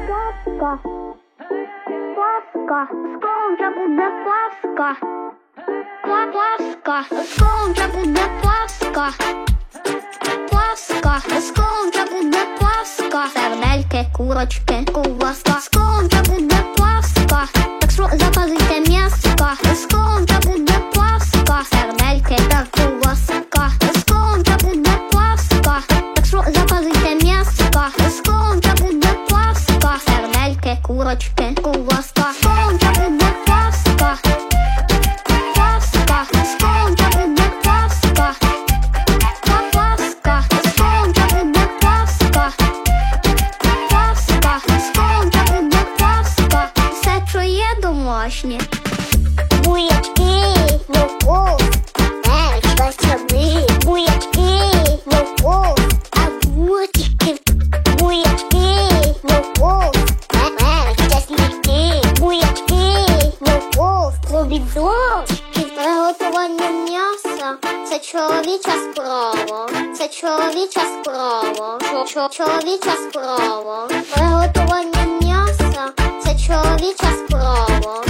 Пласка, пласка, скоро вже буде пласка. Пласка, скоро вже буде пласка. Пласка, скоро вже буде пласка. Сердельки, курочки, ковбаска. Скоро вже буде пласка. Так що запазуйте м'яска. Скоро вже буде пласка. Сердельки та ковбаска. Скоро вже буде пласка. Так що запазуйте м'яска. Скоро вже буде пласка. Сердельки, курочки, ковбаска. Скоро вже буде пласка. Пласка, скоро вже буде пласка. Пласка, скоро вже буде пласка. Пласка, скоро вже буде пласка. Все, що є домашнє. Бурячки, морков, часник, бурячки, морков, огурчики, бурячки, морков, часники, бурячки, морков, помідорчики. Приготування м'яса – це чоловіча справа, це чоловіча справа, чоловіча справа. Приготування м'яса – це чоловіча справа.